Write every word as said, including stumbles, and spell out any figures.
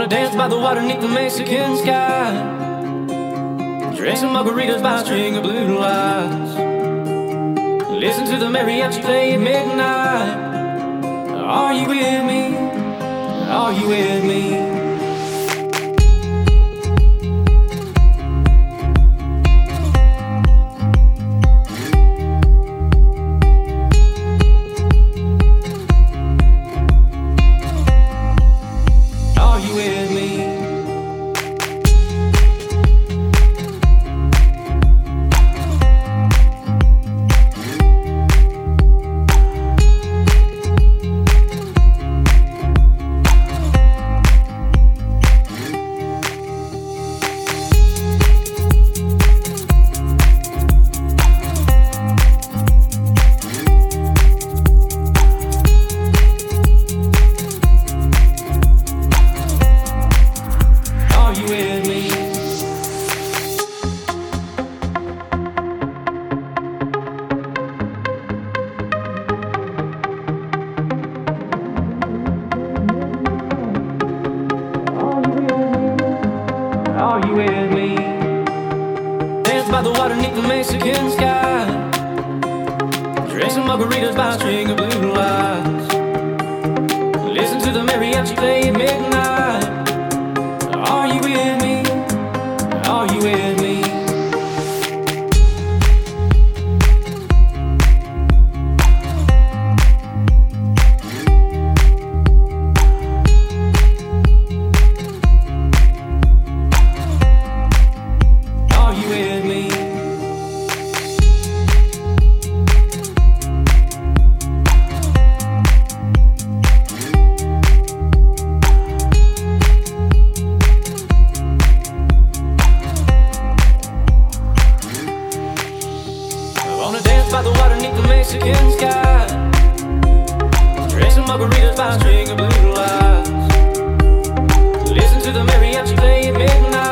wanna dance by the water beneath the Mexican sky, drink some margaritas by a string of blue lights, listen to the mariachi play at midnight. Are you with me? Are you with me? Are you with me? Dance by the water beneath the Mexican sky, drink some margaritas by a string of blue lights, listen to the mariachi play at midnight. Are you with me? Are you with me? By the water beneath the Mexican sky, drink some margaritas by a string of blue lights, listen to the mariachi play at midnight.